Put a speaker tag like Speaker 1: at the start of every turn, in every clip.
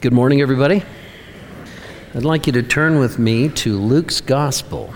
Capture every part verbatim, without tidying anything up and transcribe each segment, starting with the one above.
Speaker 1: Good morning, everybody. I'd like you to turn with me to Luke's Gospel.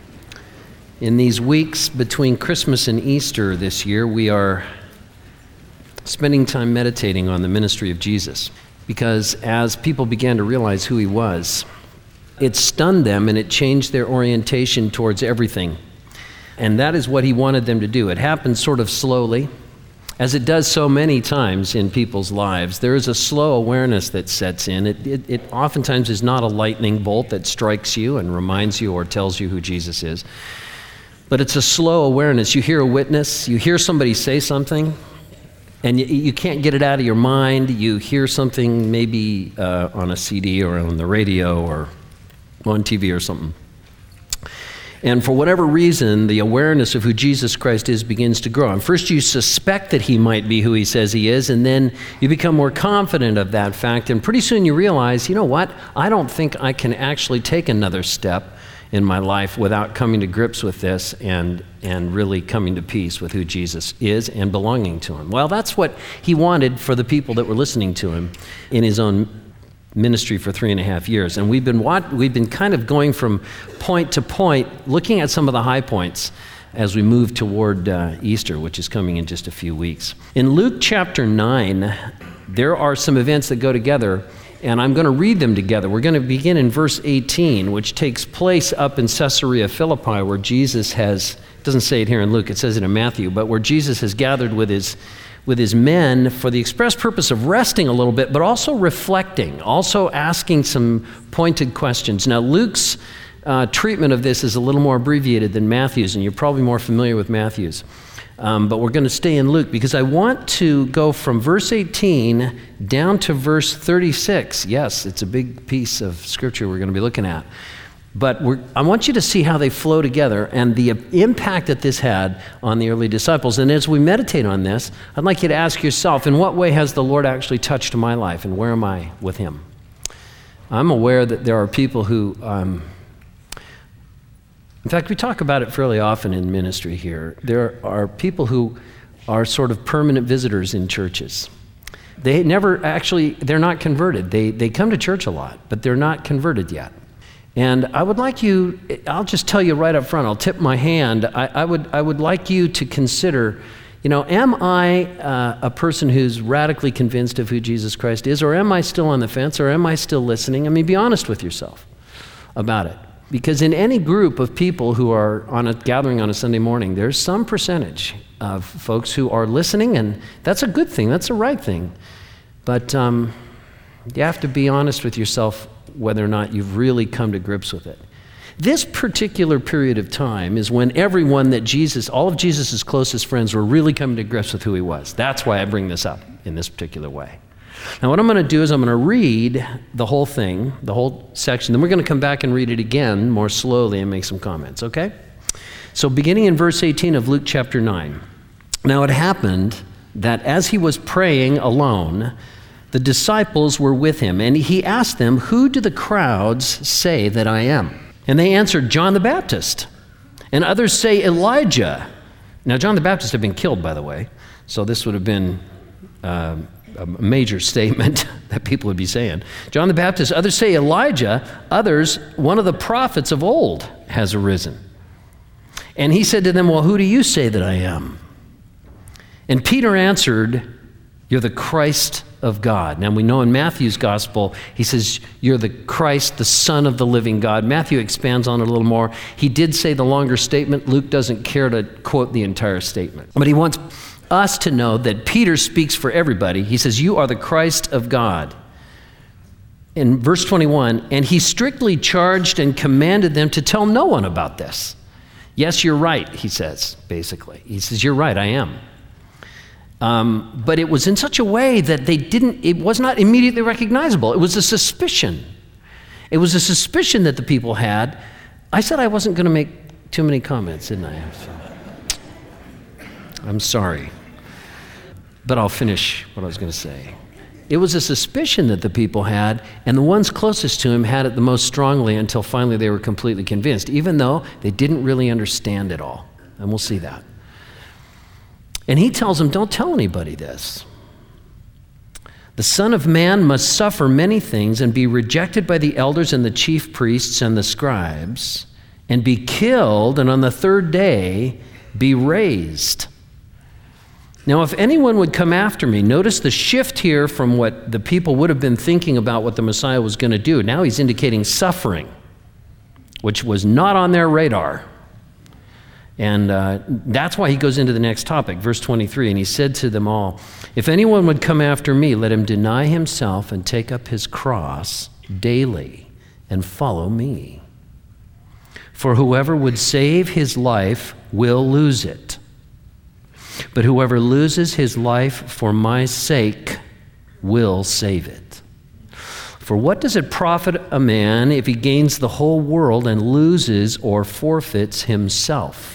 Speaker 1: In these weeks between Christmas and Easter this year, we are spending time meditating on the ministry of Jesus, because as people began to realize who he was, it stunned them and it changed their orientation towards everything. And that is what he wanted them to do. It happened sort of slowly, as it does so many times in people's lives. There is a slow awareness that sets in. It, it, it oftentimes is not a lightning bolt that strikes you and reminds you or tells you who Jesus is. But it's a slow awareness. You hear a witness, you hear somebody say something, and you, you can't get it out of your mind. You hear something maybe uh, on a C D or on the radio or on T V or something. And for whatever reason, the awareness of who Jesus Christ is begins to grow. And first you suspect that he might be who he says he is, and then you become more confident of that fact. And pretty soon you realize, you know what? I don't think I can actually take another step in my life without coming to grips with this and, and really coming to peace with who Jesus is and belonging to him. Well, that's what he wanted for the people that were listening to him in his own ministry for three and a half years. And we've been wat- we've been kind of going from point to point, looking at some of the high points as we move toward uh, Easter, which is coming in just a few weeks. In Luke chapter nine, there are some events that go together, and I'm going to read them together. We're going to begin in verse eighteen, which takes place up in Caesarea Philippi, where Jesus has, it doesn't say it here in Luke, it says it in Matthew, but where Jesus has gathered with his with his men for the express purpose of resting a little bit, but also reflecting, also asking some pointed questions. Now, Luke's uh, treatment of this is a little more abbreviated than Matthew's, and you're probably more familiar with Matthew's. Um, but we're going to stay in Luke because I want to go from verse eighteen down to verse thirty-six. Yes, it's a big piece of scripture we're going to be looking at. But we're, I want you to see how they flow together and the impact that this had on the early disciples. And as we meditate on this, I'd like you to ask yourself, in what way has the Lord actually touched my life, and where am I with him? I'm aware that there are people who, um, in fact, we talk about it fairly often in ministry here. There are people who are sort of permanent visitors in churches. They never actually, they're not converted. They, they come to church a lot, but they're not converted yet. And I would like you, I'll just tell you right up front, I'll tip my hand, I, I would I would like you to consider, you know, am I uh, a person who's radically convinced of who Jesus Christ is, or am I still on the fence, or am I still listening? I mean, be honest with yourself about it. Because in any group of people who are on a gathering on a Sunday morning, there's some percentage of folks who are listening, and that's a good thing, that's a right thing. But um, you have to be honest with yourself whether or not you've really come to grips with it. This particular period of time is when everyone that Jesus, all of Jesus' closest friends were really coming to grips with who he was. That's why I bring this up in this particular way. Now what I'm going to do is I'm going to read the whole thing, the whole section, then we're going to come back and read it again more slowly and make some comments, okay? So beginning in verse eighteen of Luke chapter nine. Now it happened that as he was praying alone, the disciples were with him, and he asked them, "Who do the crowds say that I am?" And they answered, "John the Baptist. And others say Elijah." Now, John the Baptist had been killed, by the way, so this would have been uh, a major statement that people would be saying. John the Baptist, others say Elijah, others, one of the prophets of old has arisen. And he said to them, "Well, who do you say that I am?" And Peter answered, "You're the Christ of God." Now we know in Matthew's gospel, he says, "You're the Christ, the Son of the living God." Matthew expands on it a little more. He did say the longer statement. Luke doesn't care to quote the entire statement. But he wants us to know that Peter speaks for everybody. He says, "You are the Christ of God." In verse twenty-one, and he strictly charged and commanded them to tell no one about this. Yes, you're right, he says, basically. He says, "You're right, I am." Um, but it was in such a way that they didn't, it was not immediately recognizable. It was a suspicion. It was a suspicion that the people had. I said I wasn't going to make too many comments, didn't I? So, I'm sorry. But I'll finish what I was going to say. It was a suspicion that the people had, and the ones closest to him had it the most strongly until finally they were completely convinced, even though they didn't really understand it all. And we'll see that. And he tells them, don't tell anybody this. The Son of Man must suffer many things and be rejected by the elders and the chief priests and the scribes, and be killed, and on the third day be raised. Now, if anyone would come after me, notice the shift here from what the people would have been thinking about what the Messiah was going to do. Now he's indicating suffering, which was not on their radar. And uh, that's why he goes into the next topic, verse twenty-three. And he said to them all, if anyone would come after me, let him deny himself and take up his cross daily and follow me. For whoever would save his life will lose it. But whoever loses his life for my sake will save it. For what does it profit a man if he gains the whole world and loses or forfeits himself?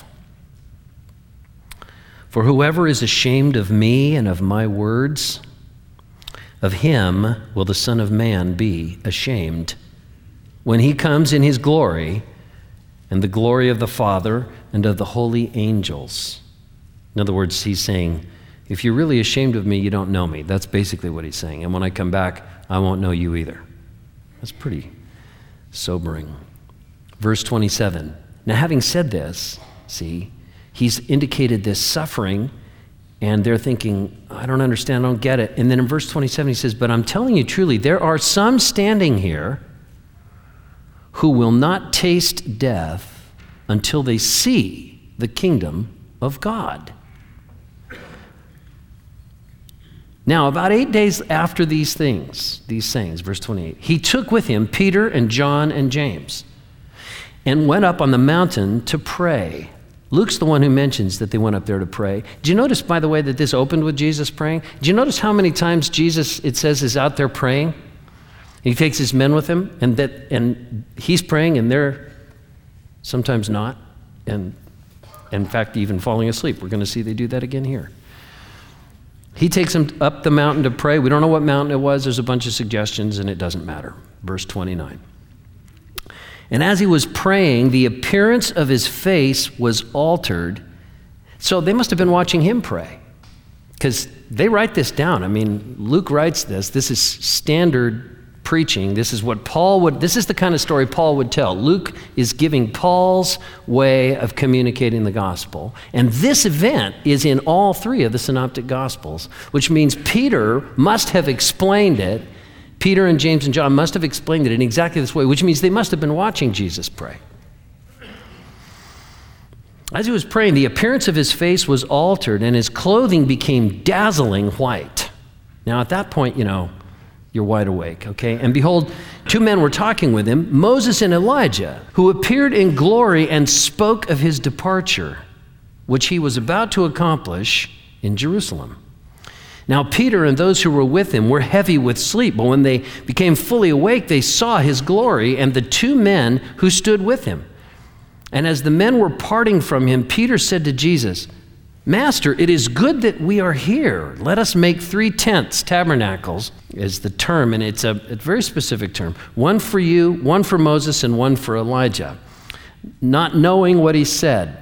Speaker 1: For whoever is ashamed of me and of my words, of him will the Son of Man be ashamed when he comes in his glory and the glory of the Father and of the holy angels. In other words, he's saying, if you're really ashamed of me, you don't know me. That's basically what he's saying. And when I come back, I won't know you either. That's pretty sobering. Verse twenty-seven. Now, having said this, see, he's indicated this suffering, and they're thinking, I don't understand, I don't get it. And then in verse twenty-seven, he says, but I'm telling you truly, there are some standing here who will not taste death until they see the kingdom of God. Now, about eight days after these things, these sayings, verse twenty-eight, he took with him Peter and John and James and went up on the mountain to pray. Luke's the one who mentions that they went up there to pray. Do you notice, by the way, that this opened with Jesus praying? Do you notice how many times Jesus, it says, is out there praying? He takes his men with him, and that, and he's praying, and they're sometimes not, and in fact, even falling asleep. We're going to see they do that again here. He takes them up the mountain to pray. We don't know what mountain it was. There's a bunch of suggestions, and it doesn't matter. Verse twenty-nine. And as he was praying, the appearance of his face was altered. So they must have been watching him pray, because they write this down. I mean, Luke writes this. This is standard preaching. This is what Paul would, this is the kind of story Paul would tell. Luke is giving Paul's way of communicating the gospel. And this event is in all three of the synoptic gospels, which means Peter must have explained it. Peter and James and John must have explained it in exactly this way, which means they must have been watching Jesus pray. As he was praying, the appearance of his face was altered and his clothing became dazzling white. Now at that point, you know, you're wide awake, okay? And behold, two men were talking with him, Moses and Elijah, who appeared in glory and spoke of his departure, which he was about to accomplish in Jerusalem. Now Peter and those who were with him were heavy with sleep, but when they became fully awake, they saw his glory and the two men who stood with him. And as the men were parting from him, Peter said to Jesus, Master, it is good that we are here. Let us make three tents. Tabernacles is the term, and it's a, a very specific term. One for you, one for Moses, and one for Elijah. Not knowing what he said.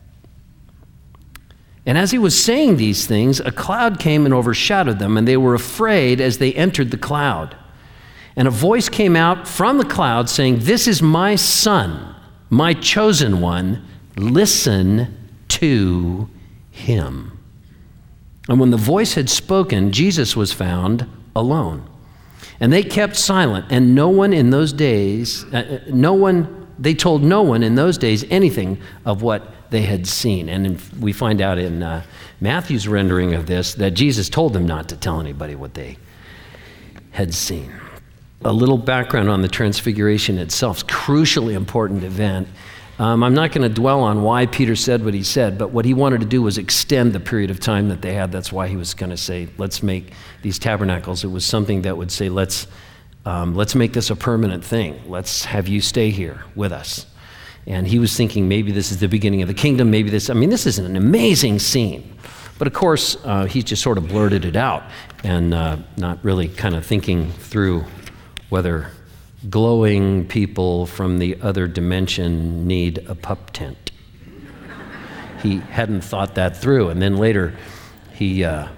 Speaker 1: And as he was saying these things, a cloud came and overshadowed them, and they were afraid as they entered the cloud. And a voice came out from the cloud saying, This is my son, my chosen one. Listen to him. And when the voice had spoken, Jesus was found alone. And they kept silent, and no one in those days, uh, no one, they told no one in those days anything of what they had seen. And in, we find out in uh, Matthew's rendering of this that Jesus told them not to tell anybody what they had seen. A little background on the Transfiguration itself, crucially important event. Um, I'm not going to dwell on why Peter said what he said, but what he wanted to do was extend the period of time that they had. That's why he was going to say, let's make these tabernacles. It was something that would say, let's um, let's make this a permanent thing. Let's have you stay here with us. And he was thinking maybe this is the beginning of the kingdom. Maybe this, I mean, this is an amazing scene. But of course, uh, he just sort of blurted it out and uh, not really kind of thinking through whether glowing people from the other dimension need a pup tent. He hadn't thought that through. And then later, he uh,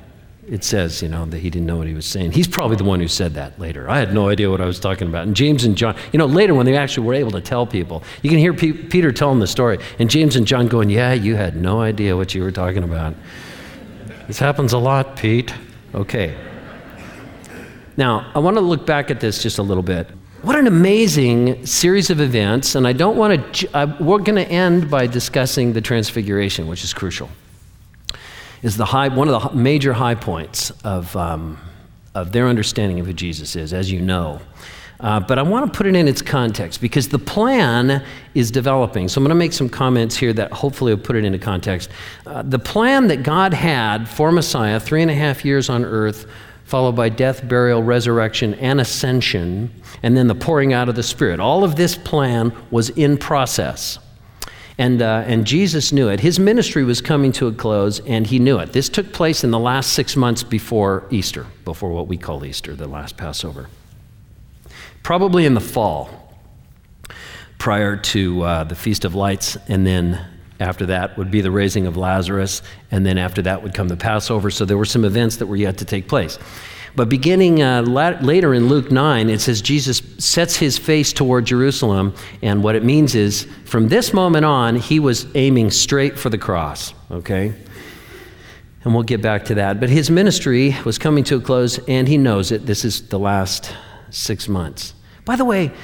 Speaker 1: it says, you know, that he didn't know what he was saying. He's probably the one who said that later. I had no idea what I was talking about. And James and John, you know, later when they actually were able to tell people, you can hear P- Peter telling the story, and James and John going, yeah, you had no idea what you were talking about. This happens a lot, Pete. Okay. Now, I want to look back at this just a little bit. What an amazing series of events, and I don't want to, uh, we're going to end by discussing the Transfiguration, which is crucial. Is the high, one of the major high points of, um, of their understanding of who Jesus is, as you know. Uh, but I want to put it in its context because the plan is developing. So I'm going to make some comments here that hopefully will put it into context. Uh, the plan that God had for Messiah, three and a half years on earth, followed by death, burial, resurrection, and ascension, and then the pouring out of the Spirit. All of this plan was in process. And uh, and Jesus knew it. His ministry was coming to a close, and he knew it. This took place in the last six months before Easter, before what we call Easter, the last Passover. Probably in the fall, prior to uh, the Feast of Lights, and then after that would be the raising of Lazarus, and then after that would come the Passover. So there were some events that were yet to take place. But beginning uh, la- later in Luke nine, it says Jesus sets his face toward Jerusalem, and what it means is from this moment on, he was aiming straight for the cross, okay? And we'll get back to that. But his ministry was coming to a close, and he knows it. This is the last six months. By the way,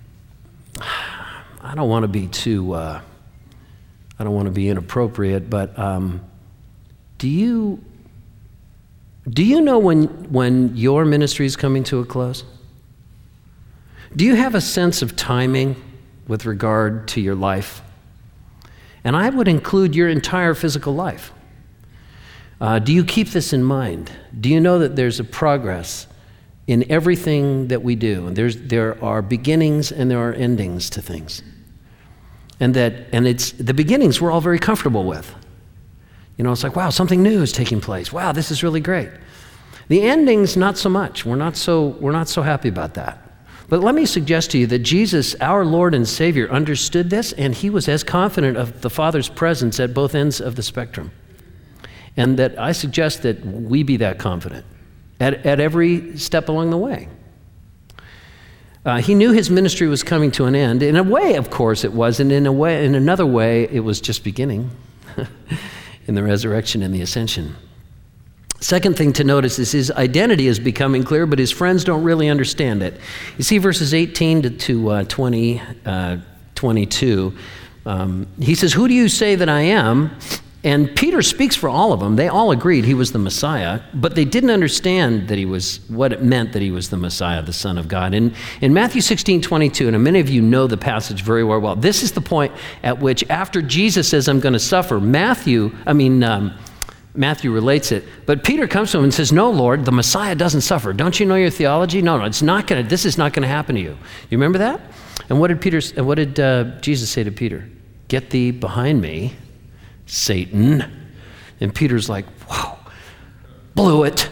Speaker 1: I don't want to be too, uh, I don't want to be inappropriate, but um, do you... Do you know when, when your ministry is coming to a close? Do you have a sense of timing with regard to your life? And I would include your entire physical life. Uh, do you keep this in mind? Do you know that there's a progress in everything that we do? And there's, there are beginnings and there are endings to things. And that and it's the beginnings we're all very comfortable with. You know, it's like, wow, something new is taking place. Wow, this is really great. The endings, not so much. We're not so we're not so happy about that. But let me suggest to you that Jesus, our Lord and Savior, understood this, and he was as confident of the Father's presence at both ends of the spectrum. And that I suggest that we be that confident at, at every step along the way. Uh, he knew his ministry was coming to an end. In a way, of course, it was, and in a way, in another way, it was just beginning. In the resurrection and the ascension. Second thing to notice is his identity is becoming clear, but his friends don't really understand it. You see verses eighteen to, to uh, twenty, uh, twenty-two. Um, he says, "Who do you say that I am?" And Peter speaks for all of them. They all agreed he was the Messiah, but they didn't understand that he was what it meant that he was the Messiah, the Son of God. And in Matthew sixteen twenty-two, and many of you know the passage very well, well, this is the point at which after Jesus says, I'm going to suffer, Matthew, I mean, um, Matthew relates it, but Peter comes to him and says, no, Lord, the Messiah doesn't suffer. Don't you know your theology? No, no, it's not going to, this is not going to happen to you. You remember that? And what did Peter, what did uh, Jesus say to Peter? Get thee behind me, Satan. And Peter's like, whoa, blew it.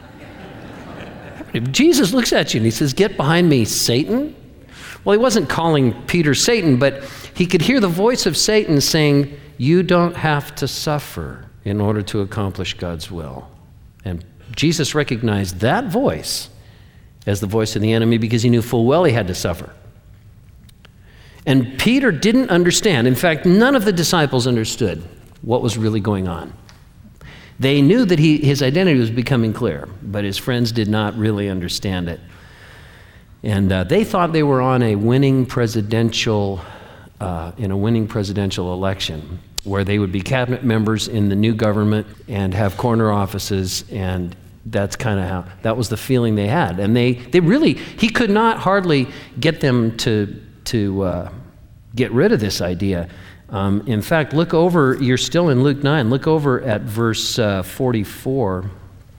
Speaker 1: Jesus looks at you and he says, get behind me, Satan. Well, he wasn't calling Peter Satan, but he could hear the voice of Satan saying, you don't have to suffer in order to accomplish God's will. And Jesus recognized that voice as the voice of the enemy because he knew full well he had to suffer. And Peter didn't understand. In fact, none of the disciples understood what was really going on. They knew that he, his identity was becoming clear, but his friends did not really understand it. And uh, they thought they were on a winning presidential, uh, in a winning presidential election, where they would be cabinet members in the new government and have corner offices, and that's kind of how, that was the feeling they had. And they, they really, he could not hardly get them to, to uh, get rid of this idea. Um, in fact, look over, you're still in Luke nine, look over at verse uh, forty-four.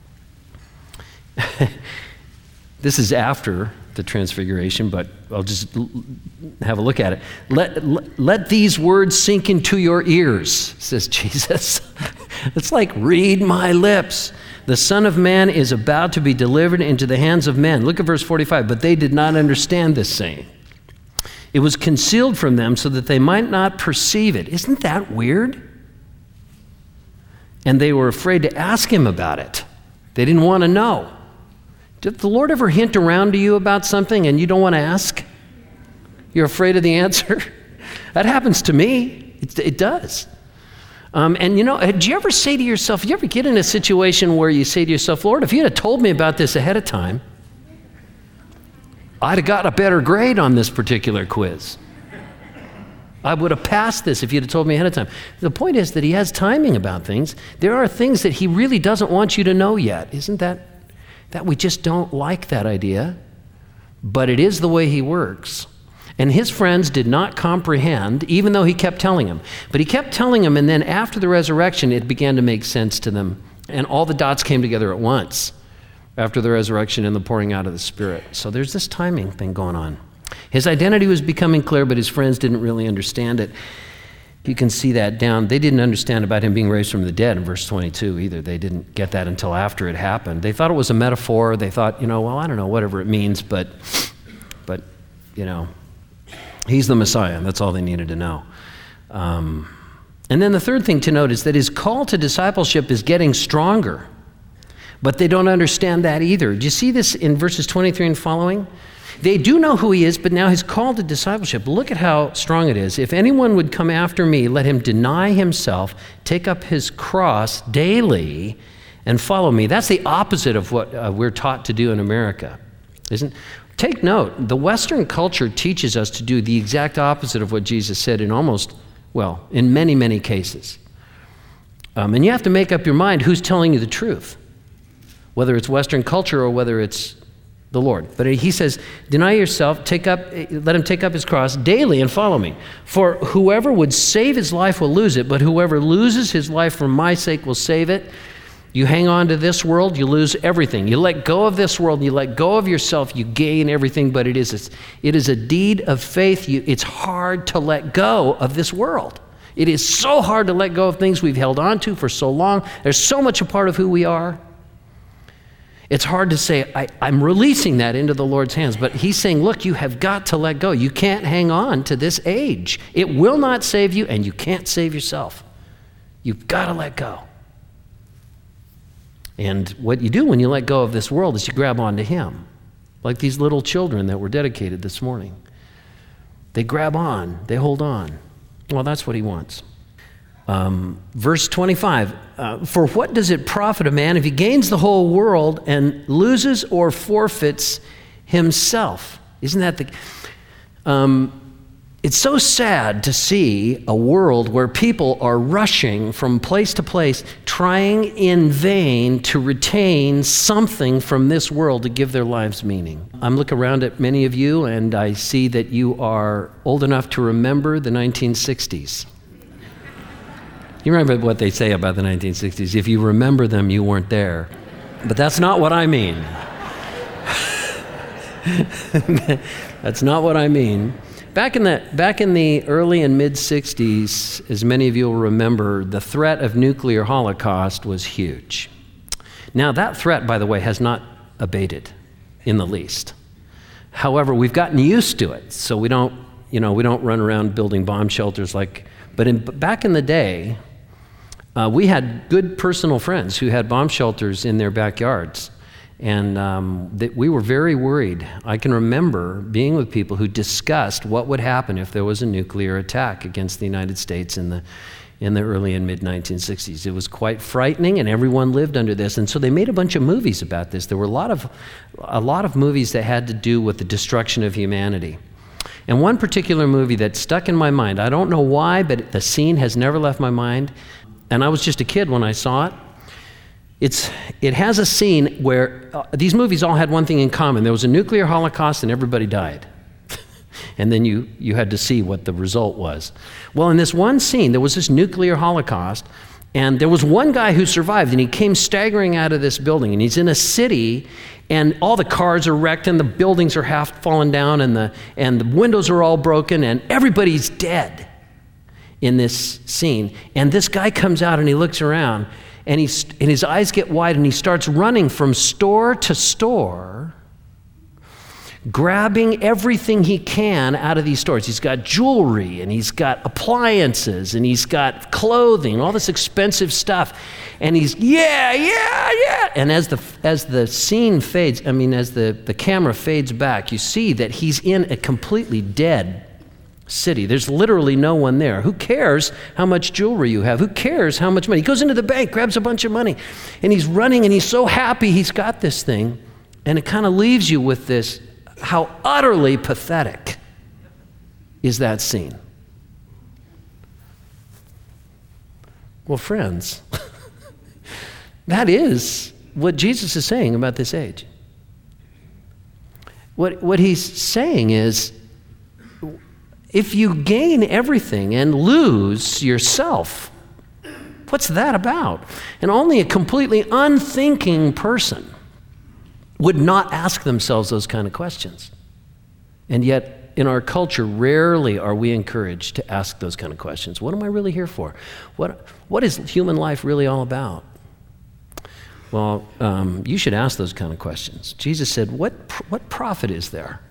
Speaker 1: This is after the transfiguration, but I'll just l- have a look at it. Let, let, let these words sink into your ears, says Jesus. It's like, read my lips. The Son of Man is about to be delivered into the hands of men. Look at verse forty-five. But they did not understand this saying. It was concealed from them so that they might not perceive it. Isn't that weird? And they were afraid to ask him about it. They didn't want to know. Did the Lord ever hint around to you about something and you don't want to ask? You're afraid of the answer? That happens to me. It, it does. Um, and you know, did you ever say to yourself, you ever get in a situation where you say to yourself, Lord, if you had told me about this ahead of time, I'd have got a better grade on this particular quiz. I would have passed this if you'd have told me ahead of time. The point is that he has timing about things. There are things that he really doesn't want you to know yet. Isn't that, that we just don't like that idea? But it is the way he works. And his friends did not comprehend, even though he kept telling them. But he kept telling them, and then after the resurrection, it began to make sense to them. And all the dots came together at once after the resurrection and the pouring out of the Spirit. So there's this timing thing going on. His identity was becoming clear, but his friends didn't really understand it. You can see that down. They didn't understand about him being raised from the dead in verse twenty-two either. They didn't get that until after it happened. They thought it was a metaphor. They thought, you know, well, I don't know, whatever it means, but, but you know, he's the Messiah. That's all they needed to know. Um, and then the third thing to note is that his call to discipleship is getting stronger, but they don't understand that either. Do you see this in verses twenty-three and following? They do know who he is, but now his call to discipleship, look at how strong it is. If anyone would come after me, let him deny himself, take up his cross daily, and follow me. That's the opposite of what uh, we're taught to do in America, isn't it? Take note, the Western culture teaches us to do the exact opposite of what Jesus said in almost, well, in many, many cases. Um, and you have to make up your mind who's telling you the truth, whether it's Western culture or whether it's the Lord. But he says, deny yourself, take up, let him take up his cross daily and follow me. For whoever would save his life will lose it, but whoever loses his life for my sake will save it. You hang on to this world, you lose everything. You let go of this world, you let go of yourself, you gain everything, but it is a, it is a deed of faith. You, it's hard to let go of this world. It is so hard to let go of things we've held on to for so long. There's so much a part of who we are. It's hard to say, I, I'm releasing that into the Lord's hands, but he's saying, look, you have got to let go. You can't hang on to this age. It will not save you, and you can't save yourself. You've got to let go. And what you do when you let go of this world is you grab onto him, like these little children that were dedicated this morning. They grab on, they hold on. Well, that's what he wants. Um, verse twenty-five, uh, for what does it profit a man if he gains the whole world and loses or forfeits himself? Isn't that the... Um, it's so sad to see a world where people are rushing from place to place, trying in vain to retain something from this world to give their lives meaning. I'm looking around at many of you, and I see that you are old enough to remember the nineteen sixties. You remember what they say about the nineteen sixties. If you remember them, you weren't there. But that's not what I mean. That's not what I mean. Back in the, back in the early and mid-sixties, as many of you will remember, the threat of nuclear holocaust was huge. Now, that threat, by the way, has not abated in the least. However, we've gotten used to it, so we don't, you know, we don't run around building bomb shelters like, but in, back in the day, Uh, we had good personal friends who had bomb shelters in their backyards, and um, that we were very worried. I can remember being with people who discussed what would happen if there was a nuclear attack against the United States in the in the early and mid nineteen sixties. It was quite frightening, and everyone lived under this. And so they made a bunch of movies about this. There were a lot of a lot of movies that had to do with the destruction of humanity. And one particular movie that stuck in my mind, I don't know why, but the scene has never left my mind. And I was just a kid when I saw it. It's, it has a scene where uh, these movies all had one thing in common. There was a nuclear holocaust and everybody died. And then you, you had to see what the result was. Well, in this one scene, there was this nuclear holocaust, and there was one guy who survived, and he came staggering out of this building, and he's in a city, and all the cars are wrecked, and the buildings are half fallen down, and the, and the windows are all broken, and everybody's dead in this scene. And this guy comes out and he looks around, and, he's, and his eyes get wide, and he starts running from store to store, grabbing everything he can out of these stores. He's got jewelry, and he's got appliances, and he's got clothing, all this expensive stuff. And he's, yeah, yeah, yeah. And as the as the scene fades, I mean, as the, the camera fades back, you see that he's in a completely dead city. There's literally no one there. Who cares how much jewelry you have? Who cares how much money? He goes into the bank, grabs a bunch of money, and he's running, and he's so happy he's got this thing. And it kind of leaves you with this, how utterly pathetic is that scene? Well, friends, that is what Jesus is saying about this age. What, what he's saying is, if you gain everything and lose yourself, what's that about? And only a completely unthinking person would not ask themselves those kind of questions. And yet, in our culture, rarely are we encouraged to ask those kind of questions. What am I really here for? What, what is human life really all about? Well, um, you should ask those kind of questions. Jesus said, what, what profit is there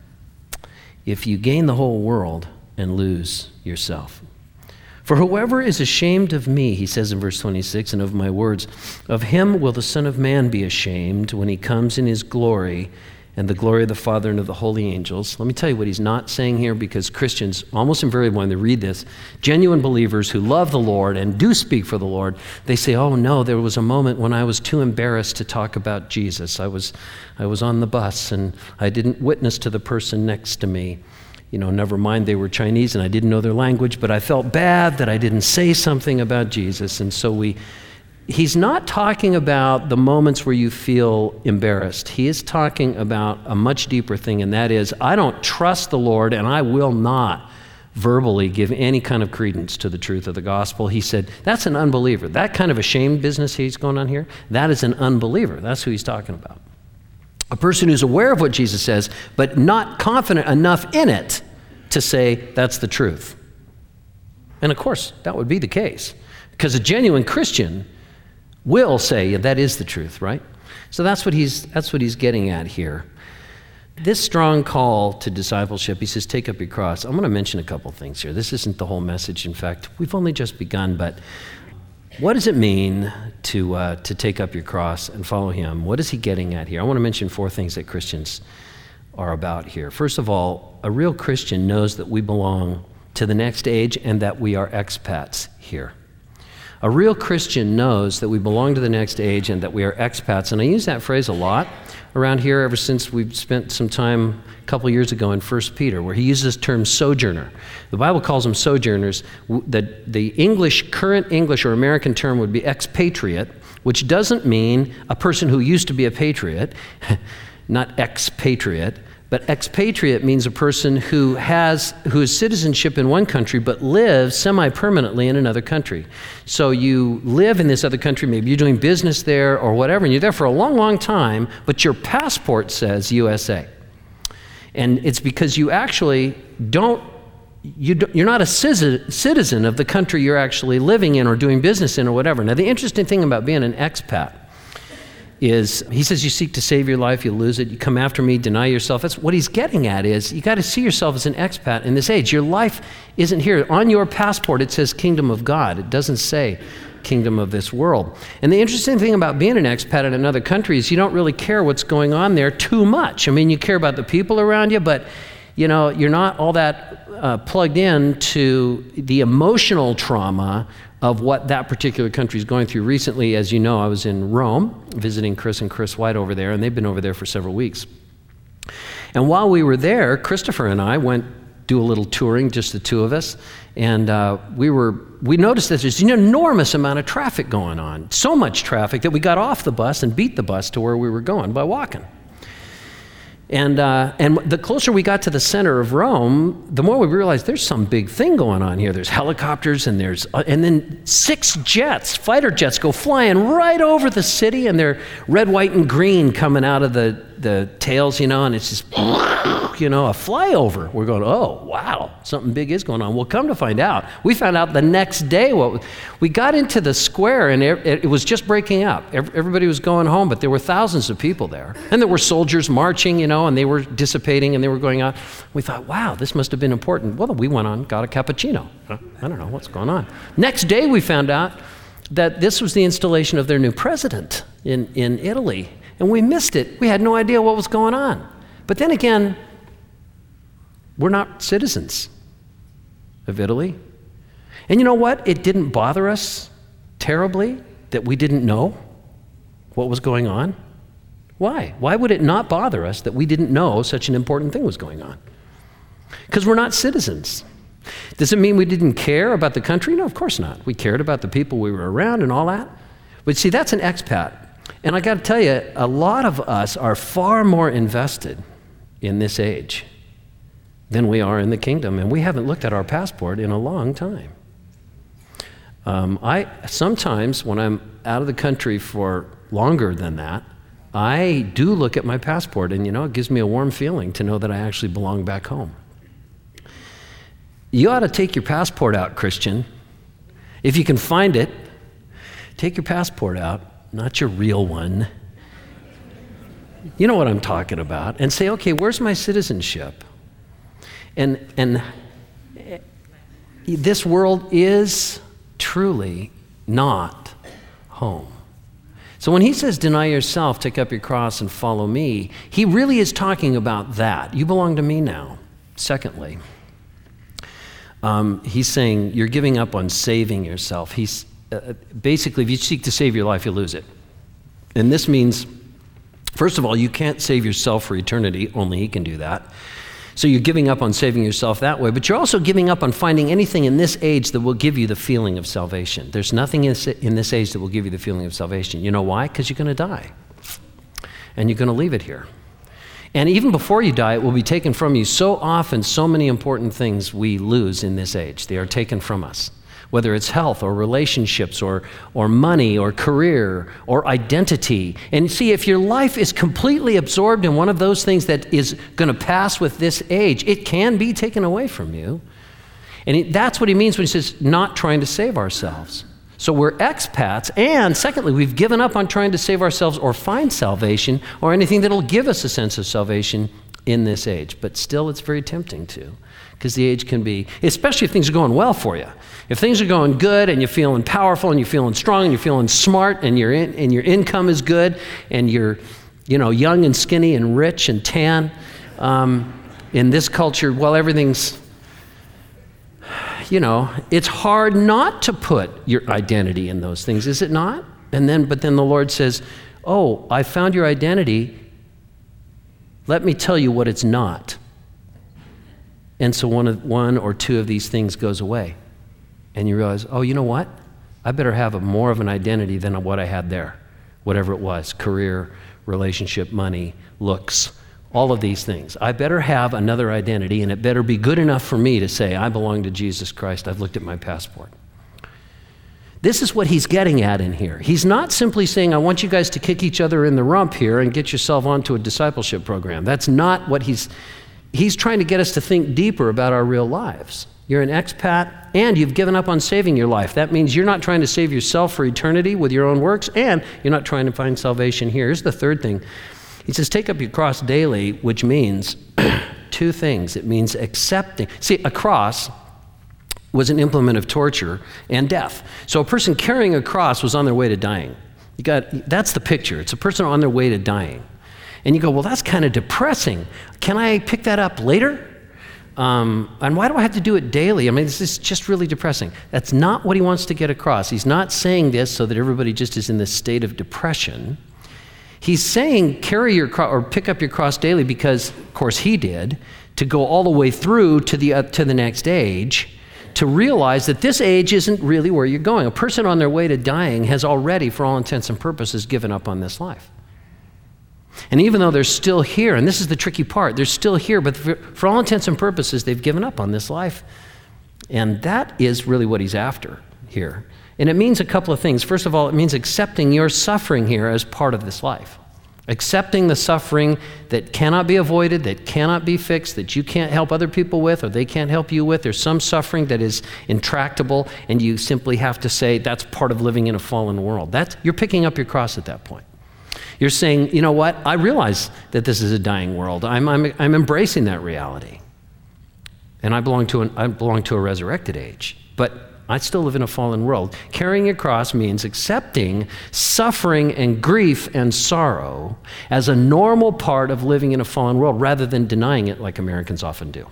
Speaker 1: if you gain the whole world and lose yourself? For whoever is ashamed of me, he says in verse twenty-six, and of my words, of him will the Son of Man be ashamed when he comes in his glory and the glory of the Father and of the holy angels. Let me tell you what he's not saying here, because Christians, almost invariably when they read this, genuine believers who love the Lord and do speak for the Lord, they say, oh no, there was a moment when I was too embarrassed to talk about Jesus. I was, I was on the bus and I didn't witness to the person next to me. You know, never mind they were Chinese and I didn't know their language, but I felt bad that I didn't say something about Jesus. And so we, he's not talking about the moments where you feel embarrassed. He is talking about a much deeper thing, and that is, I don't trust the Lord, and I will not verbally give any kind of credence to the truth of the gospel. He said, that's an unbeliever. That kind of a shame business he's going on here, that is an unbeliever. That's who he's talking about. A person who's aware of what Jesus says, but not confident enough in it to say that's the truth. And of course, that would be the case, because a genuine Christian will say, yeah, that is the truth, right? So that's what he's that's what he's getting at here. This strong call to discipleship, he says, take up your cross. I'm going to mention a couple things here. This isn't the whole message. In fact, we've only just begun, but what does it mean to uh, to take up your cross and follow him? What is he getting at here? I want to mention four things that Christians are about here. First of all, a real Christian knows that we belong to the next age and that we are expats here. A real Christian knows that we belong to the next age and that we are expats. And I use that phrase a lot around here ever since we've spent some time a couple years ago in First Peter, where he uses the term sojourner. The Bible calls them sojourners. The, the English, current English or American term would be expatriate, which doesn't mean a person who used to be a patriot, not expatriate. But expatriate means a person who has whose citizenship in one country but lives semi-permanently in another country. So you live in this other country, maybe you're doing business there or whatever, and you're there for a long, long time, but your passport says U S A. And it's because you actually don't, you don't you're not a citizen of the country you're actually living in or doing business in or whatever. Now, the interesting thing about being an expat is, he says, you seek to save your life, you lose it, you come after me, deny yourself. That's what he's getting at, is you got to see yourself as an expat in this age. Your life isn't here. On your passport, it says kingdom of God. It doesn't say kingdom of this world. And the interesting thing about being an expat in another country is you don't really care what's going on there too much. I mean, you care about the people around you, but you know, you're not all that uh, plugged in to the emotional trauma of what that particular country is going through. Recently, as you know, I was in Rome visiting Chris and Chris White over there, and they've been over there for several weeks. And while we were there, Christopher and I went do a little touring, just the two of us, and uh, we were we noticed that there's an enormous amount of traffic going on, so much traffic that we got off the bus and beat the bus to where we were going by walking. And uh, and the closer we got to the center of Rome, the more we realized there's some big thing going on here. There's helicopters, and there's uh, and then six jets, fighter jets, go flying right over the city, and they're red, white, and green coming out of the, the tails, you know, and it's just, you know, a flyover. We're going, oh, wow, something big is going on. Well, come to find out, we found out the next day. What we got into the square, and it, it was just breaking up. Everybody was going home, but there were thousands of people there. And there were soldiers marching, you know, and they were dissipating, and they were going on. We thought, wow, this must have been important. Well, we went on, got a cappuccino. I don't know what's going on. Next day, we found out that this was the installation of their new president in, in Italy. And we missed it. We had no idea what was going on. But then again, we're not citizens of Italy. And you know what? It didn't bother us terribly that we didn't know what was going on. Why? Why would it not bother us that we didn't know such an important thing was going on? Because we're not citizens. Does it mean we didn't care about the country? No, of course not. We cared about the people we were around and all that. But see, that's an expat. And I got to tell you, a lot of us are far more invested in this age than we are in the kingdom, and we haven't looked at our passport in a long time. Um, I sometimes, when I'm out of the country for longer than that, I do look at my passport, and you know, it gives me a warm feeling to know that I actually belong back home. You ought to take your passport out, Christian. If you can find it, take your passport out. Not your real one. You know what I'm talking about. And say, okay, where's my citizenship? And and this world is truly not home. So when he says, deny yourself, take up your cross and follow me, he really is talking about that. You belong to me now. Secondly, um, he's saying you're giving up on saving yourself. He's Uh, basically, if you seek to save your life, you'll lose it. And this means, first of all, you can't save yourself for eternity. Only he can do that. So you're giving up on saving yourself that way, but you're also giving up on finding anything in this age that will give you the feeling of salvation. There's nothing in this age that will give you the feeling of salvation. You know why? Because you're going to die. And you're going to leave it here. And even before you die, it will be taken from you. So often, so many important things we lose in this age. They are taken from us. Whether it's health or relationships or, or money or career or identity. And see, if your life is completely absorbed in one of those things that is going to pass with this age, it can be taken away from you. And it, that's what he means when he says not trying to save ourselves. So we're expats, and secondly, we've given up on trying to save ourselves or find salvation or anything that'll give us a sense of salvation in this age. But still, it's very tempting to. Because the age can be, especially if things are going well for you. If things are going good and you're feeling powerful and you're feeling strong and you're feeling smart and your in, and your income is good and you're, you know, young and skinny and rich and tan, um, in this culture, well, everything's, you know, it's hard not to put your identity in those things, is it not? And then, but then the Lord says, "Oh, I found your identity. Let me tell you what it's not." And so one of, one or two of these things goes away. And you realize, oh, you know what? I better have a, more of an identity than what I had there. Whatever it was, career, relationship, money, looks, all of these things. I better have another identity, and it better be good enough for me to say, I belong to Jesus Christ. I've looked at my passport. This is what he's getting at in here. He's not simply saying, I want you guys to kick each other in the rump here and get yourself onto a discipleship program. That's not what he's... He's trying to get us to think deeper about our real lives. You're an expat, and you've given up on saving your life. That means you're not trying to save yourself for eternity with your own works, and you're not trying to find salvation here. Here's the third thing. He says, take up your cross daily, which means two things. It means accepting. See, a cross was an implement of torture and death. So a person carrying a cross was on their way to dying. You got, that's the picture. It's a person on their way to dying. And you go, well, that's kind of depressing. Can I pick that up later? Um, and why do I have to do it daily? I mean, this is just really depressing. That's not what he wants to get across. He's not saying this so that everybody just is in this state of depression. He's saying carry your cross or pick up your cross daily because, of course, he did, to go all the way through to the uh, to the next age, to realize that this age isn't really where you're going. A person on their way to dying has already, for all intents and purposes, given up on this life. And even though they're still here, and this is the tricky part, they're still here, but for, for all intents and purposes, they've given up on this life. And that is really what he's after here. And it means a couple of things. First of all, it means accepting your suffering here as part of this life. Accepting the suffering that cannot be avoided, that cannot be fixed, that you can't help other people with or they can't help you with. There's some suffering that is intractable, and you simply have to say that's part of living in a fallen world. That's, you're picking up your cross at that point. You're saying, you know what, I realize that this is a dying world. I'm, I'm, I'm embracing that reality. And I belong to an, I belong to a resurrected age. But I still live in a fallen world. Carrying a cross means accepting suffering and grief and sorrow as a normal part of living in a fallen world rather than denying it like Americans often do.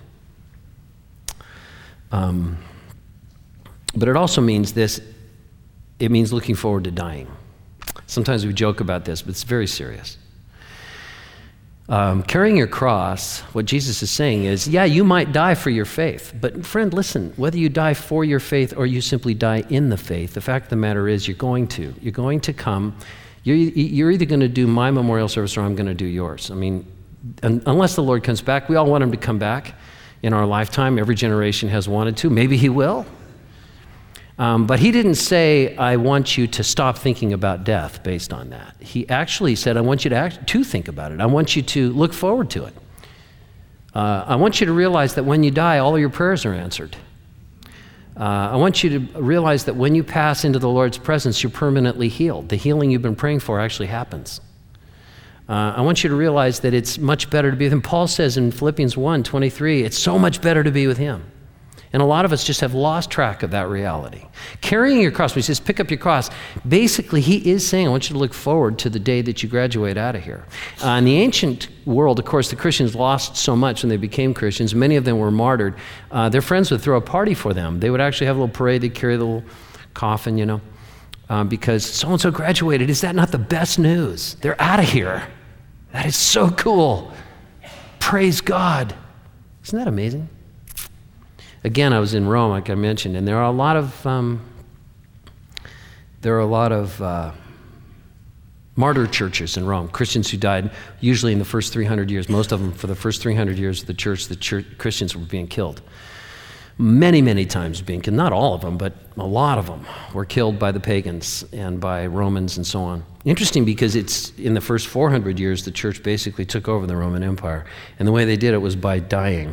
Speaker 1: Um, but it also means this, it means looking forward to dying. Sometimes we joke about this, but it's very serious. Um, carrying your cross, what Jesus is saying is, yeah, you might die for your faith, but friend, listen, whether you die for your faith or you simply die in the faith, the fact of the matter is you're going to. You're going to come. You're, you're either going to do my memorial service or I'm going to do yours. I mean, un- unless the Lord comes back, we all want him to come back in our lifetime. Every generation has wanted to. Maybe he will. Um, but he didn't say, I want you to stop thinking about death based on that. He actually said, I want you to, act, to think about it. I want you to look forward to it. Uh, I want you to realize that when you die, all of your prayers are answered. Uh, I want you to realize that when you pass into the Lord's presence, you're permanently healed. The healing you've been praying for actually happens. Uh, I want you to realize that it's much better to be with him. Paul says in Philippians one twenty-three, it's so much better to be with him. And a lot of us just have lost track of that reality. Carrying your cross, when he says pick up your cross, basically he is saying, I want you to look forward to the day that you graduate out of here. Uh, in the ancient world, of course, the Christians lost so much when they became Christians. Many of them were martyred. Uh, their friends would throw a party for them. They would actually have a little parade. They'd carry a little coffin, you know, uh, because so-and-so graduated. Is that not the best news? They're out of here. That is so cool. Praise God. Isn't that amazing? Again, I was in Rome, like I mentioned, and there are a lot of um, there are a lot of uh, martyr churches in Rome. Christians who died usually in the first three hundred years. Most of them, for the first three hundred years of the church, the church, Christians were being killed. Many, many times being killed. Not all of them, but a lot of them were killed by the pagans and by Romans and so on. Interesting, because it's in the first four hundred years the church basically took over the Roman Empire, and the way they did it was by dying.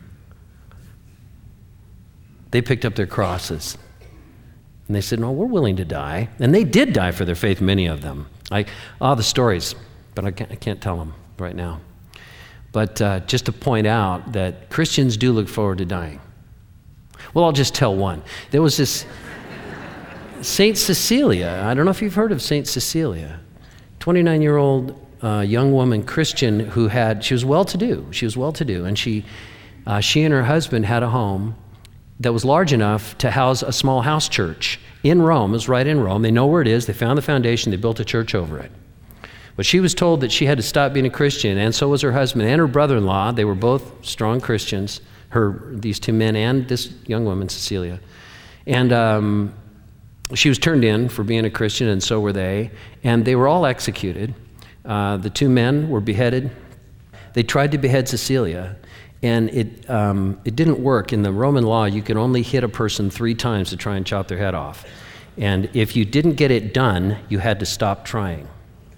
Speaker 1: They picked up their crosses, and they said, no, we're willing to die. And they did die for their faith, many of them. I, all the stories, but I can't, I can't tell them right now. But uh, just to point out that Christians do look forward to dying. Well, I'll just tell one. There was this Saint Cecilia. I don't know if you've heard of Saint Cecilia. twenty-nine-year-old uh, young woman, Christian, who had, she was well-to-do. She was well-to-do, and she, uh, she and her husband had a home that was large enough to house a small house church in Rome. It was right in Rome. They know where it is. They found the foundation. They built a church over it. But she was told that she had to stop being a Christian, and so was her husband and her brother-in-law. They were both strong Christians, her, these two men and this young woman, Cecilia. And um, she was turned in for being a Christian, and so were they. And they were all executed. Uh, the two men were beheaded. They tried to behead Cecilia. And it um, it didn't work. In the Roman law, you could only hit a person three times to try and chop their head off. And if you didn't get it done, you had to stop trying.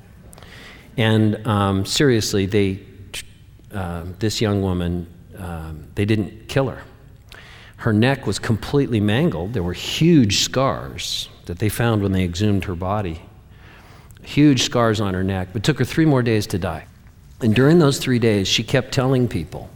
Speaker 1: And um, seriously, they uh, this young woman, um, they didn't kill her. Her neck was completely mangled. There were huge scars that they found when they exhumed her body. Huge scars on her neck. But it took her three more days to die. And during those three days, she kept telling people,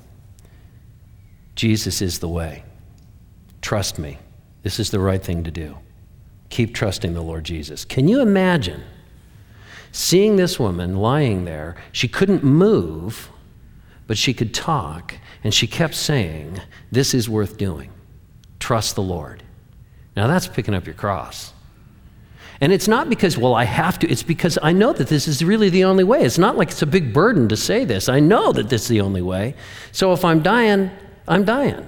Speaker 1: Jesus is the way. Trust me. This is the right thing to do. Keep trusting the Lord Jesus. Can you imagine seeing this woman lying there? She couldn't move, but she could talk, and she kept saying, this is worth doing. Trust the Lord. Now that's picking up your cross. And it's not because, well, I have to. It's because I know that this is really the only way. It's not like it's a big burden to say this. I know that this is the only way. So if I'm dying, I'm dying.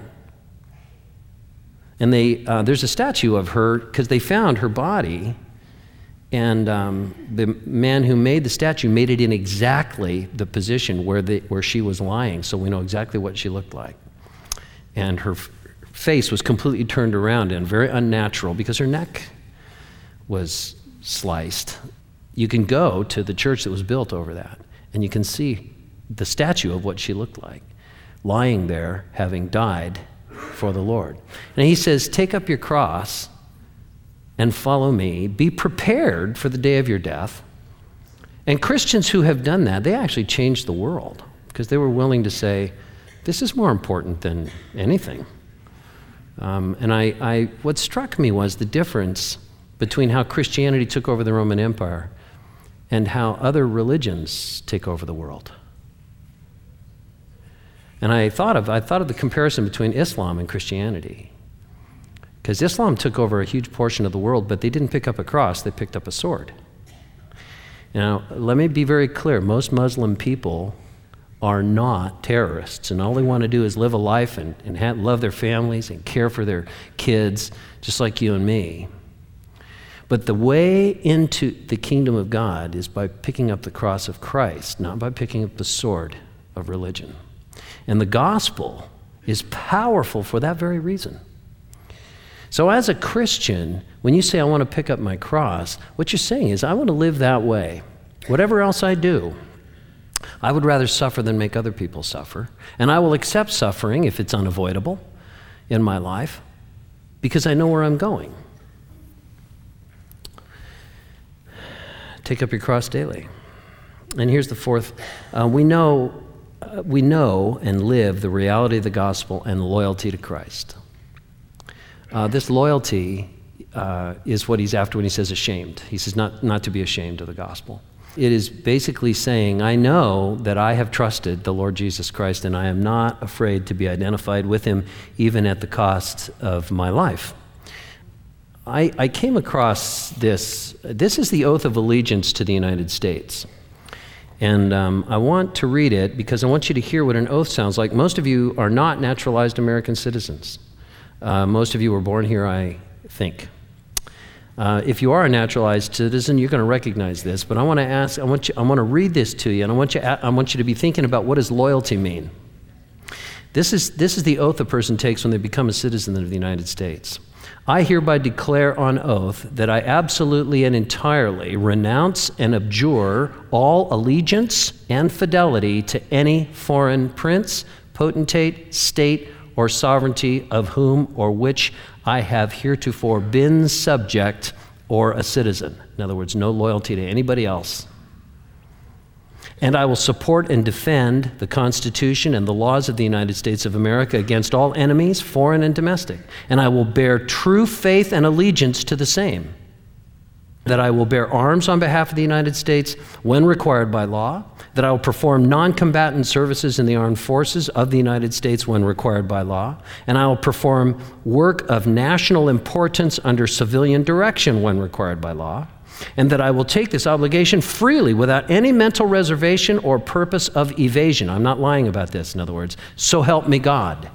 Speaker 1: And they uh, there's a statue of her because they found her body, and um, the man who made the statue made it in exactly the position where the, where she was lying, so we know exactly what she looked like. And her f- face was completely turned around and very unnatural because her neck was sliced. You can go to the church that was built over that, And you can see the statue of what she looked like, lying there, having died for the Lord. And he says, take up your cross and follow me. Be prepared for the day of your death. And Christians who have done that, they actually changed the world because they were willing to say, this is more important than anything. Um, and I, I, what struck me was the difference between how Christianity took over the Roman Empire and how other religions take over the world. And I thought of, I thought of the comparison between Islam and Christianity. Because Islam took over a huge portion of the world, but they didn't pick up a cross, they picked up a sword. Now, let me be very clear. Most Muslim people are not terrorists, and all they want to do is live a life and, and have, love their families and care for their kids, just like you and me. But the way into the kingdom of God is by picking up the cross of Christ, not by picking up the sword of religion. And the gospel is powerful for that very reason. So as a Christian, when you say, I want to pick up my cross, what you're saying is, I want to live that way. Whatever else I do, I would rather suffer than make other people suffer. And I will accept suffering if it's unavoidable in my life because I know where I'm going. Take up your cross daily. And here's the fourth. Uh, we know, uh, we know and live the reality of the gospel and loyalty to Christ. Uh, this loyalty uh, is what he's after when he says ashamed. He says not, not to be ashamed of the gospel. It is basically saying, I know that I have trusted the Lord Jesus Christ and I am not afraid to be identified with him even at the cost of my life. I, I came across this. This is the oath of allegiance to the United States. And um, I want to read it because I want you to hear what an oath sounds like. Most of you are not naturalized American citizens. Uh, most of you were born here, I think. Uh, if you are a naturalized citizen, you're going to recognize this. But I want to ask, I want you, I want to read this to you, and I want you, I want you to be thinking about what does loyalty mean. This is this is the oath a person takes when they become a citizen of the United States. I hereby declare on oath that I absolutely and entirely renounce and abjure all allegiance and fidelity to any foreign prince, potentate, state, or sovereignty of whom or which I have heretofore been subject or a citizen. In other words, no loyalty to anybody else. And I will support and defend the Constitution and the laws of the United States of America against all enemies, foreign and domestic. And I will bear true faith and allegiance to the same. That I will bear arms on behalf of the United States when required by law, that I will perform non-combatant services in the armed forces of the United States when required by law, and I will perform work of national importance under civilian direction when required by law, and that I will take this obligation freely without any mental reservation or purpose of evasion. I'm not lying about this, in other words. So help me God.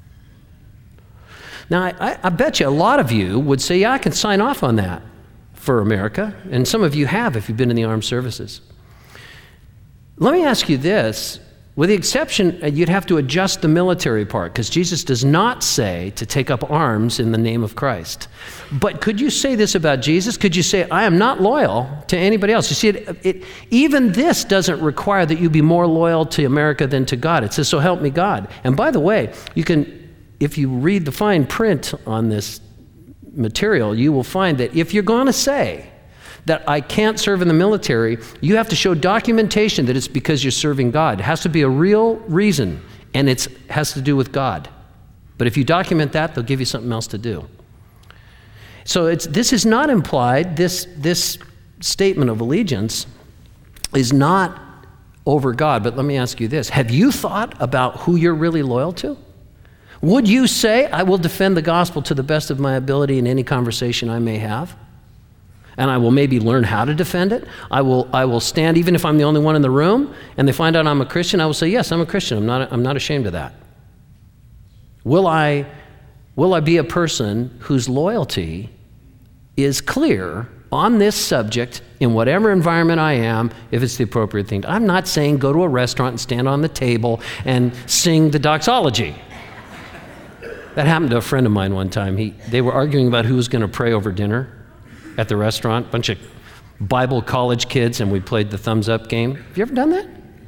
Speaker 1: Now, I, I bet you a lot of you would say, yeah, I can sign off on that for America, and some of you have if you've been in the armed services. Let me ask you this. With the exception, you'd have to adjust the military part, because Jesus does not say to take up arms in the name of Christ. But could you say this about Jesus? Could you say, I am not loyal to anybody else? You see, it, it, even this doesn't require that you be more loyal to America than to God. It says, so help me God. And by the way, you can, if you read the fine print on this material, you will find that if you're going to say that I can't serve in the military, you have to show documentation that it's because you're serving God. It has to be a real reason, and it has to do with God. But if you document that, they'll give you something else to do. So it's, this is not implied. This, this statement of allegiance is not over God. But let me ask you this. Have you thought about who you're really loyal to? Would you say, I will defend the gospel to the best of my ability in any conversation I may have? And I will maybe learn how to defend it. I will I will stand, even if I'm the only one in the room, and they find out I'm a Christian, I will say, yes, I'm a Christian. I'm not, I'm not ashamed of that. Will I, will I be a person whose loyalty is clear on this subject in whatever environment I am, if it's the appropriate thing? I'm not saying go to a restaurant and stand on the table and sing the doxology. That happened to a friend of mine one time. He, they were arguing about who was going to pray over dinner at the restaurant, a bunch of Bible college kids, and we played the thumbs up game. Have you ever done that?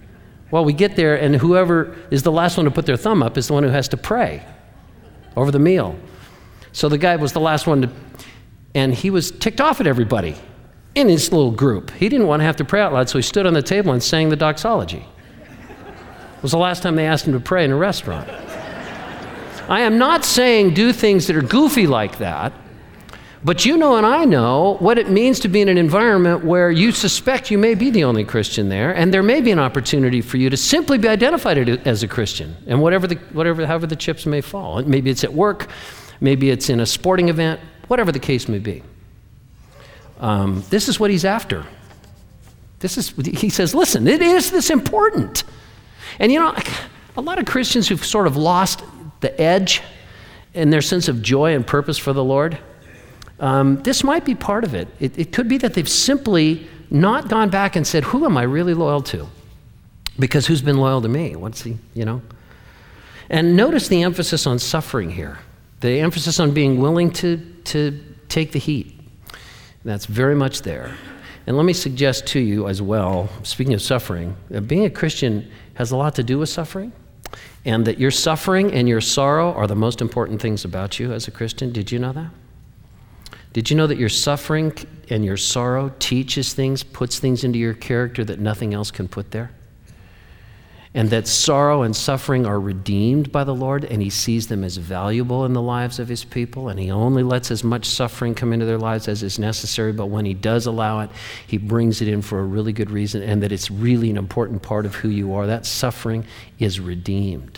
Speaker 1: Well, we get there, and whoever is the last one to put their thumb up is the one who has to pray over the meal. So the guy was the last one to, and he was ticked off at everybody in his little group. He didn't want to have to pray out loud, so he stood on the table and sang the doxology. It was the last time they asked him to pray in a restaurant. I am not saying do things that are goofy like that, but you know and I know what it means to be in an environment where you suspect you may be the only Christian there, and there may be an opportunity for you to simply be identified as a Christian, and whatever the, whatever, however the chips may fall. Maybe it's at work, maybe it's in a sporting event, whatever the case may be. Um, this is what he's after. This is, he says, listen, it is this important. And you know, a lot of Christians who've sort of lost the edge in their sense of joy and purpose for the Lord, um, this might be part of it. it. It could be that they've simply not gone back and said, who am I really loyal to? Because who's been loyal to me? What's he, you know? And notice the emphasis on suffering here. The emphasis on being willing to, to take the heat. That's very much there. And let me suggest to you as well, speaking of suffering, that being a Christian has a lot to do with suffering, and that your suffering and your sorrow are the most important things about you as a Christian. Did you know that? Did you know that your suffering and your sorrow teaches things, puts things into your character that nothing else can put there? And that sorrow and suffering are redeemed by the Lord, and he sees them as valuable in the lives of his people, and he only lets as much suffering come into their lives as is necessary, but when he does allow it, he brings it in for a really good reason, and that it's really an important part of who you are. That suffering is redeemed.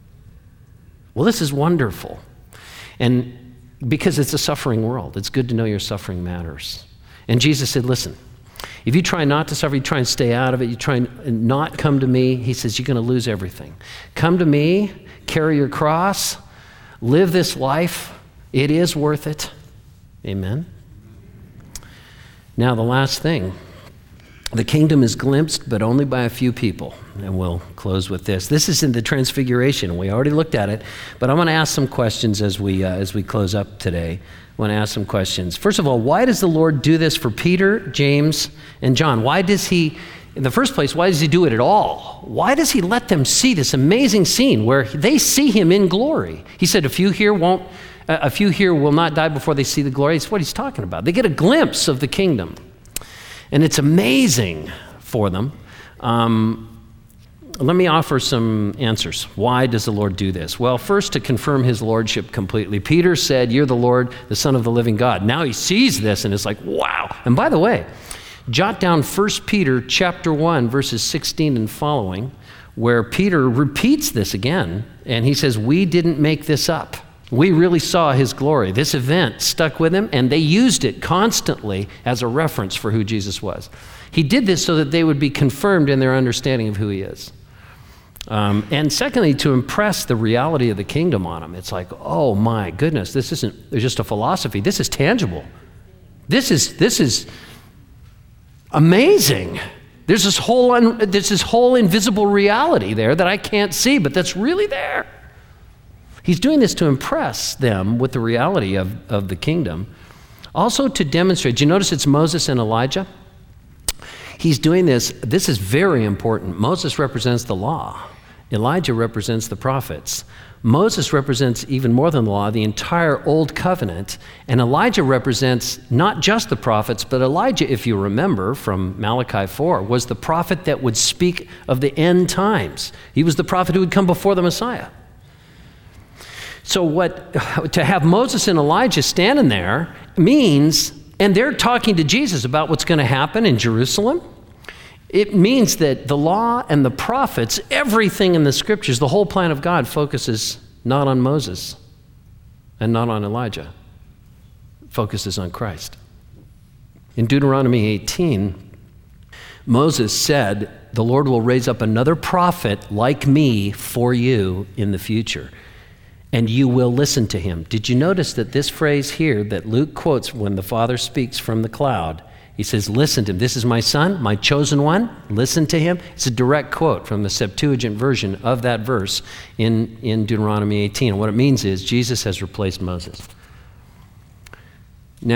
Speaker 1: Well, this is wonderful. And because it's a suffering world, it's good to know your suffering matters. And Jesus said, listen, if you try not to suffer, you try and stay out of it, you try and not come to me, he says, you're going to lose everything. Come to me, carry your cross, live this life. It is worth it. Amen. Now, the last thing. The kingdom is glimpsed, but only by a few people. And we'll close with this. This is in the Transfiguration. We already looked at it, but I'm going to ask some questions as we uh, as we close up today. I want to ask some questions. First of all, why does the Lord do this for Peter, James, and John? Why does he, in the first place, why does he do it at all? Why does he let them see this amazing scene where they see him in glory? He said, a few here won't, uh, a few here will not die before they see the glory. It's what he's talking about. They get a glimpse of the kingdom. And it's amazing for them. Um, let me offer some answers. Why does the Lord do this? Well, first, to confirm his lordship completely. Peter said, you're the Lord, the Son of the living God. Now he sees this and it's like, wow. And by the way, jot down First Peter chapter one, verses sixteen and following, where Peter repeats this again. And he says, we didn't make this up. We really saw his glory. This event stuck with him, and they used it constantly as a reference for who Jesus was. He did this so that they would be confirmed in their understanding of who he is. Um, and secondly, to impress the reality of the kingdom on them. It's like, oh my goodness, this isn't just a philosophy. This is tangible. This is this is amazing. There's this whole un, there's this whole invisible reality there that I can't see, but that's really there. He's doing this to impress them with the reality of, of the kingdom. Also to demonstrate, do you notice it's Moses and Elijah? He's doing this, this is very important. Moses represents the law. Elijah represents the prophets. Moses represents even more than the law, the entire Old Covenant. And Elijah represents not just the prophets, but Elijah, if you remember from Malachi four, was the prophet that would speak of the end times. He was the prophet who would come before the Messiah. So what, to have Moses and Elijah standing there means, and they're talking to Jesus about what's going to happen in Jerusalem. It means that the law and the prophets, everything in the scriptures, the whole plan of God focuses not on Moses and not on Elijah. It focuses on Christ. In Deuteronomy eighteen, Moses said, the Lord will raise up another prophet like me for you in the future, and you will listen to him. Did you notice that this phrase here that Luke quotes when the Father speaks from the cloud, he says, listen to him. This is my son, my chosen one. Listen to him. It's a direct quote from the Septuagint version of that verse in, in Deuteronomy eighteen. And what it means is Jesus has replaced Moses. Now,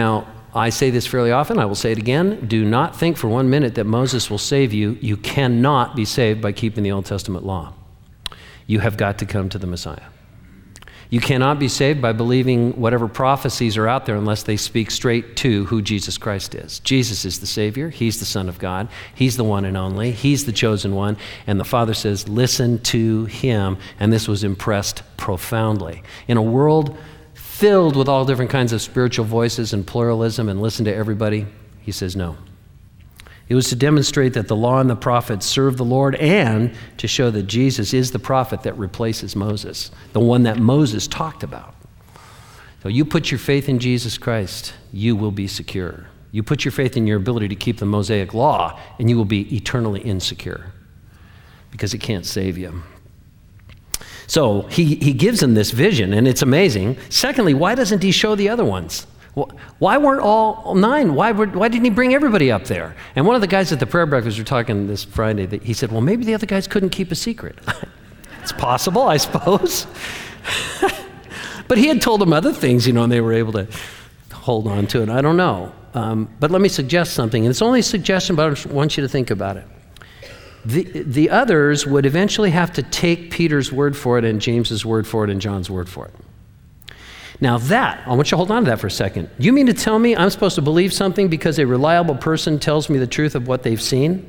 Speaker 1: I say this fairly often. I will say it again. Do not think for one minute that Moses will save you. You cannot be saved by keeping the Old Testament law. You have got to come to the Messiah. You cannot be saved by believing whatever prophecies are out there unless they speak straight to who Jesus Christ is. Jesus is the Savior. He's the Son of God. He's the one and only. He's the chosen one. And the Father says, listen to him. And this was impressed profoundly. In a world filled with all different kinds of spiritual voices and pluralism and listen to everybody, he says no. It was to demonstrate that the law and the prophets serve the Lord and to show that Jesus is the prophet that replaces Moses, the one that Moses talked about. So you put your faith in Jesus Christ, you will be secure. You put your faith in your ability to keep the Mosaic law, and you will be eternally insecure because it can't save you. So he, he gives them this vision, and it's amazing. Secondly, why doesn't he show the other ones? Why weren't all nine? Why, were, why didn't he bring everybody up there? And one of the guys at the prayer breakfast were talking this Friday, that he said, well, maybe the other guys couldn't keep a secret. It's possible, I suppose. But he had told them other things, you know, and they were able to hold on to it. I don't know. Um, but let me suggest something. And it's only a suggestion, but I want you to think about it. The, the others would eventually have to take Peter's word for it and James's word for it and John's word for it. Now that, I want you to hold on to that for a second. You mean to tell me I'm supposed to believe something because a reliable person tells me the truth of what they've seen?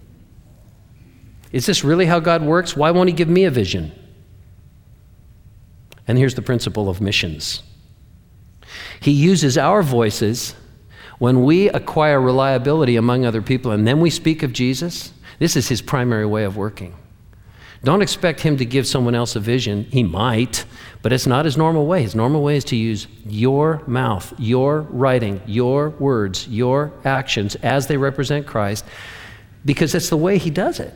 Speaker 1: Is this really how God works? Why won't he give me a vision? And here's the principle of missions. He uses our voices when we acquire reliability among other people and then we speak of Jesus. This is his primary way of working. Don't expect him to give someone else a vision. He might, but it's not his normal way. His normal way is to use your mouth, your writing, your words, your actions as they represent Christ, because that's the way he does it.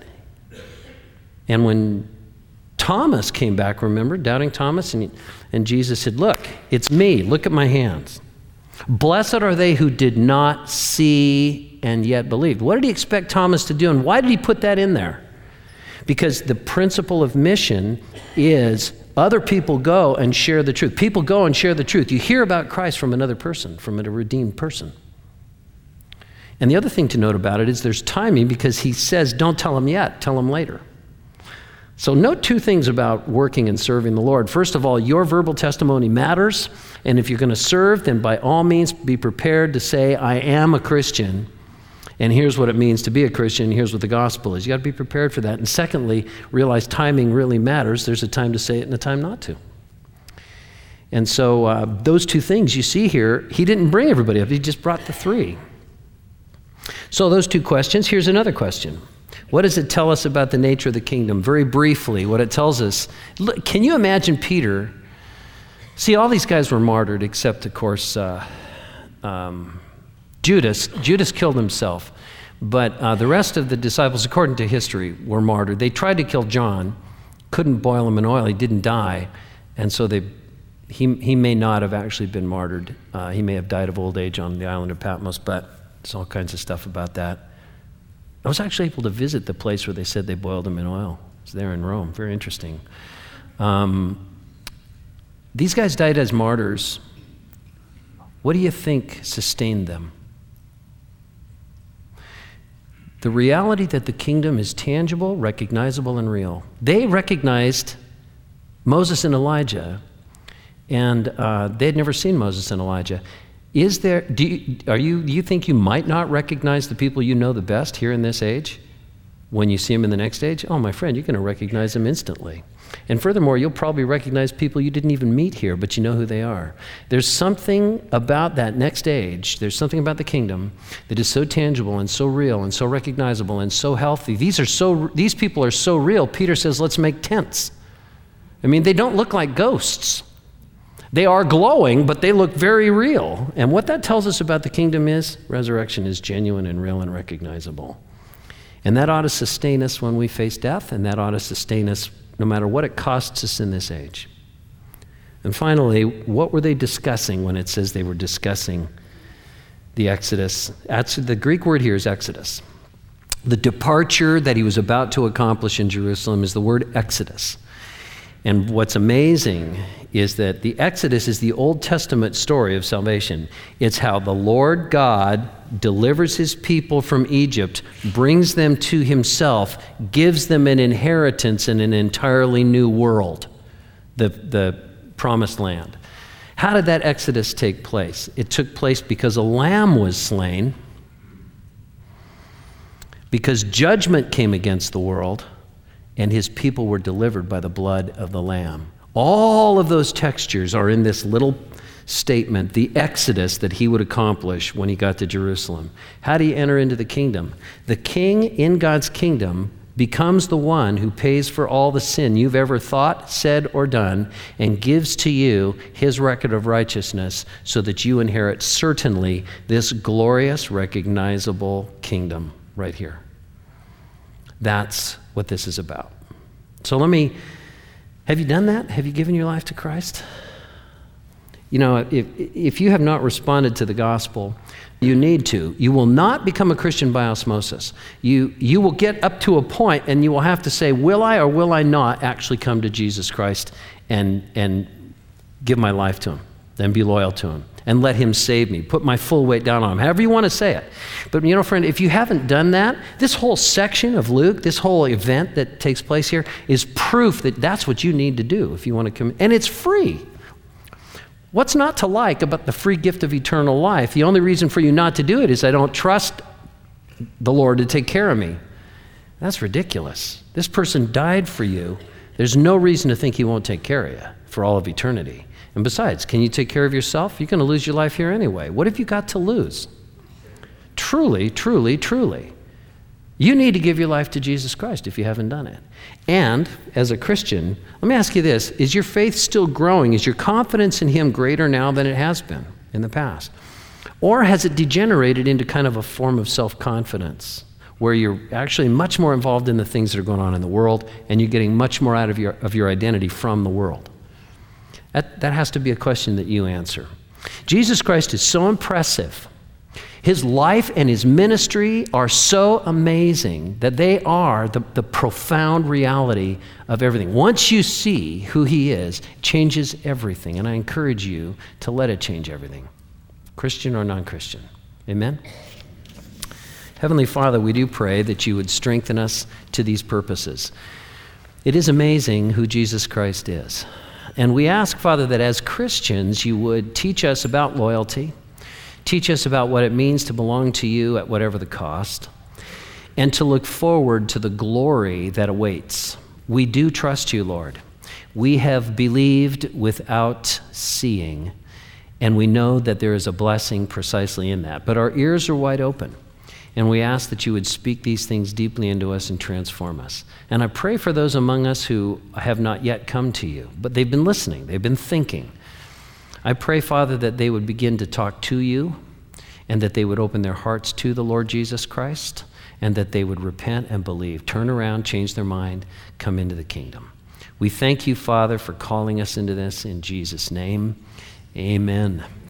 Speaker 1: And when Thomas came back, remember, doubting Thomas, and, and Jesus said, look, it's me. Look at my hands. Blessed are they who did not see and yet believed. What did he expect Thomas to do, and why did he put that in there? Because the principle of mission is other people go and share the truth. People go and share the truth. You hear about Christ from another person, from a redeemed person. And the other thing to note about it is there's timing, because he says, don't tell them yet, tell them later. So note two things about working and serving the Lord. First of all, your verbal testimony matters. And if you're going to serve, then by all means be prepared to say, I am a Christian. And here's what it means to be a Christian. Here's what the gospel is. You got to be prepared for that. And secondly, realize timing really matters. There's a time to say it and a time not to. And so uh, those two things you see here, he didn't bring everybody up. He just brought the three. So those two questions. Here's another question. What does it tell us about the nature of the kingdom? Very briefly, what it tells us. Look, can you imagine Peter? See, all these guys were martyred except, of course, uh, um, Judas. Judas killed himself. But uh, the rest of the disciples, according to history, were martyred. They tried to kill John, couldn't boil him in oil. He didn't die. And so they, he, he may not have actually been martyred. Uh, he may have died of old age on the island of Patmos, but there's all kinds of stuff about that. I was actually able to visit the place where they said they boiled him in oil. It's there in Rome. Very interesting. Um, these guys died as martyrs. What do you think sustained them? The reality that the kingdom is tangible, recognizable, and real. They recognized Moses and Elijah, and uh, they had never seen Moses and Elijah. Is there, do you, are you, do you think you might not recognize the people you know the best here in this age when you see them in the next age? Oh, my friend, you're going to recognize them instantly. And furthermore, you'll probably recognize people you didn't even meet here, but you know who they are. There's something about that next age, there's something about the kingdom that is so tangible and so real and so recognizable and so healthy. These are so, these people are so real. Peter says, let's make tents. I mean, they don't look like ghosts. They are glowing, but they look very real. And what that tells us about the kingdom is resurrection is genuine and real and recognizable. And that ought to sustain us when we face death, and that ought to sustain us no matter what it costs us in this age. And finally, what were they discussing when it says they were discussing the Exodus? The Greek word here is Exodus. The departure that he was about to accomplish in Jerusalem is the word Exodus. And what's amazing is that the Exodus is the Old Testament story of salvation. It's how the Lord God delivers his people from Egypt, brings them to himself, gives them an inheritance in an entirely new world, the, the promised land. How did that Exodus take place? It took place because a lamb was slain, because judgment came against the world, and his people were delivered by the blood of the lamb. All of those textures are in this little statement, the exodus that he would accomplish when he got to Jerusalem. How do you enter into the kingdom? The king in God's kingdom becomes the one who pays for all the sin you've ever thought, said, or done, and gives to you his record of righteousness so that you inherit certainly this glorious, recognizable kingdom right here. That's what this is about. So let me, have you done that? Have you given your life to Christ? You know, if, if you have not responded to the gospel, you need to. You will not become a Christian by osmosis. You, you will get up to a point and you will have to say, will I or will I not actually come to Jesus Christ and, and give my life to him, then be loyal to him, and let him save me, put my full weight down on him, however you want to say it. But you know, friend, if you haven't done that, this whole section of Luke, this whole event that takes place here is proof that that's what you need to do if you want to come. And it's free. What's not to like about the free gift of eternal life? The only reason for you not to do it is I don't trust the Lord to take care of me. That's ridiculous. This person died for you. There's no reason to think he won't take care of you for all of eternity. And besides, can you take care of yourself? You're going to lose your life here anyway. What have you got to lose? Truly, truly, truly. You need to give your life to Jesus Christ if you haven't done it. And as a Christian, let me ask you this. Is your faith still growing? Is your confidence in him greater now than it has been in the past? Or has it degenerated into kind of a form of self-confidence where you're actually much more involved in the things that are going on in the world and you're getting much more out of your, of your identity from the world? That, that has to be a question that you answer. Jesus Christ is so impressive. His life and his ministry are so amazing that they are the, the profound reality of everything. Once you see who he is, it changes everything. And I encourage you to let it change everything, Christian or non-Christian. Amen? Heavenly Father, we do pray that you would strengthen us to these purposes. It is amazing who Jesus Christ is. And we ask, Father, that as Christians, you would teach us about loyalty, teach us about what it means to belong to you at whatever the cost, and to look forward to the glory that awaits. We do trust you, Lord. We have believed without seeing, and we know that there is a blessing precisely in that. But our ears are wide open. And we ask that you would speak these things deeply into us and transform us. And I pray for those among us who have not yet come to you, but they've been listening, they've been thinking. I pray, Father, that they would begin to talk to you and that they would open their hearts to the Lord Jesus Christ and that they would repent and believe, turn around, change their mind, come into the kingdom. We thank you, Father, for calling us into this in Jesus' name. Amen.